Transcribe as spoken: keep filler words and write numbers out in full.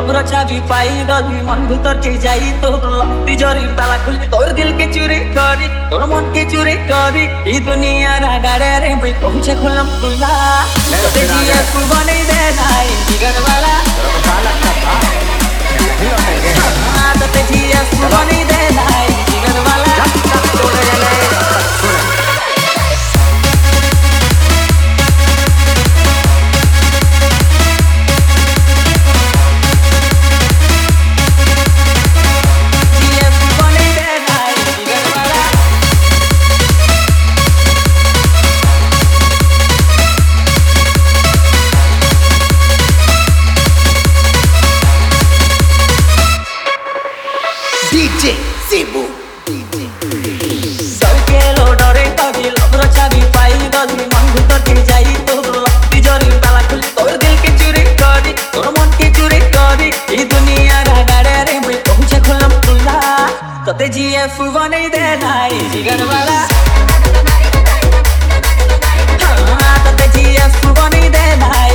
lover चाबी पाई गली मन भीतर के जाई तो तिजोरी ताला खुली तोर दिल के चोरी करी तोर मन के चोरी करी ई दुनिया रा गाड़े रे भाई पहुंचे खुलम खुला ते जिया तू बने दे नाई जिगर वाला हां ते जिया तू बने दे नाई जिगर वाला डीजे सेबू सबके लोडरे तभी लभर चाबी पाई गली मन भीतर के जाई तो तिजोरी ताला खुली तोर दिल के चोरी करी तोर मन के चोरी करी ई दुनिया रा गाड़े रे भाई पहुंचे खुलम खुला तते जीएफ बने दे नाई जिगर वाला हां तते जीएफ बने दे नाई